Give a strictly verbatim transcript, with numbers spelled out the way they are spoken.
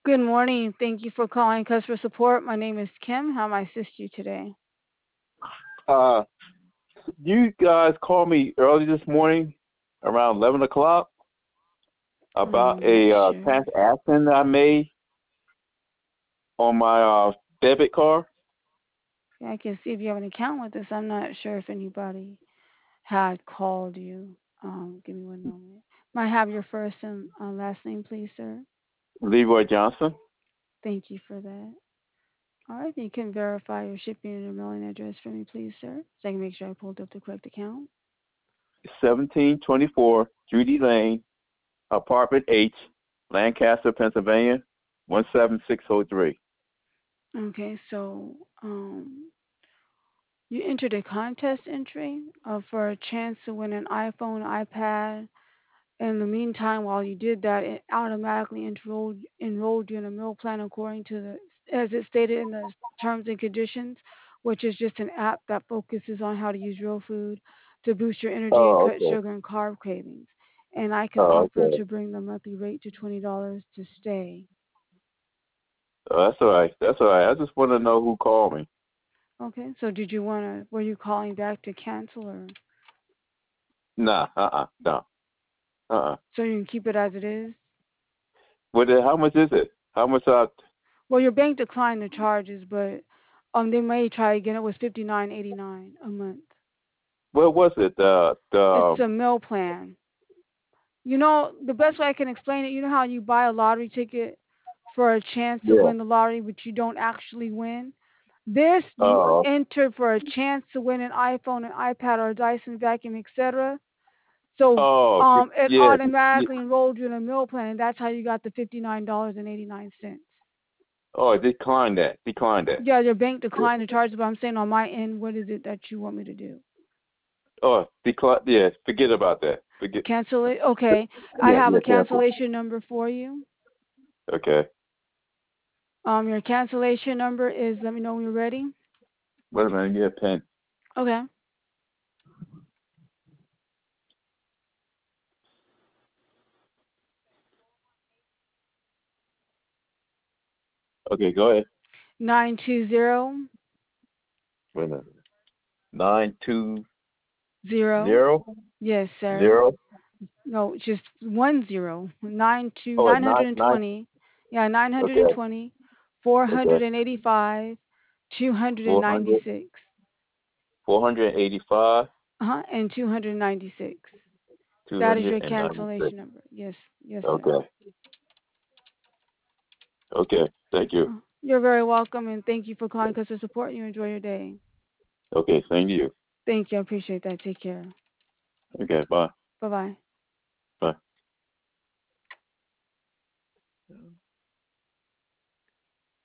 Good morning. Thank you for calling customer support. My name is Kim. How may I assist you today? Uh, you guys called me early this morning around eleven o'clock about I'm not a uh, sure. transaction I made on my uh, debit card. Yeah, I can see if you have an account with us. I'm not sure if anybody had called you. Um, give me one moment. Might I have your first and uh, last name, please, sir? Leroy Johnson, Thank you for that. All right, you can verify your shipping and your mailing address for me, please, sir, so I can make sure I pulled up the correct account. seventeen twenty-four Judy Lane, Apartment H, Lancaster, Pennsylvania, one seven six zero three. Okay, so um, you entered a contest entry uh, for a chance to win an iPhone, iPad. In the meantime, while you did that, it automatically enrolled enrolled you in a meal plan according to the as it stated in the terms and conditions, which is just an app that focuses on how to use real food to boost your energy and Oh, cut okay. sugar and carb cravings. And I can Oh, offer okay. to bring the monthly rate to twenty dollars to stay. Oh, that's all right. That's all right. I just want to know who called me. Okay, so did you want to? Were you calling back to cancel or Nah, uh-uh, no, uh-uh. so you can keep it as it is? What? the- How much is it? How much? Uh, Well, your bank declined the charges, but um, they may try again. It was fifty nine eighty nine a month. what was it? The It's the a meal plan. You know, the best way I can explain it, you know how you buy a lottery ticket for a chance to yeah. win the lottery, but you don't actually win? This, you Oh, enter for a chance to win an iPhone, an iPad, or a Dyson vacuum, et cetera. So oh, um, it yeah, yeah. automatically enrolled you in a meal plan, and that's how you got the fifty-nine dollars and eighty-nine cents. Oh, decline that. Decline that. Yeah, your bank declined the charge, but I'm saying on my end, what is it that you want me to do? Oh, decline. Yeah, forget about that. Forget. Cancel it? Okay. I Yeah, have yeah, a cancel. cancellation number for you. Okay. Um, your cancellation number is, let me know when you're ready. Wait a minute. Get a pen. Okay. Okay, go ahead. nine two zero Wait a minute. Nine two zero. zero Yes, sir. zero. No, just one zero. Nine two Oh, nine nine hundred and nine. twenty. Yeah, nine hundred and Okay. twenty. Four hundred Okay. and eighty five. Two hundred and Four ninety hundred. six. Four hundred eighty-five. Uh-huh. And two hundred and ninety six. Two That is hundred your and ninety-six. cancellation number. Yes, yes, sir. Okay. Okay. Thank you. Uh, You're very welcome, and thank you for calling customer support. You enjoy your day. Okay. Thank you. Thank you. I appreciate that. Take care. Okay. Bye. Bye bye.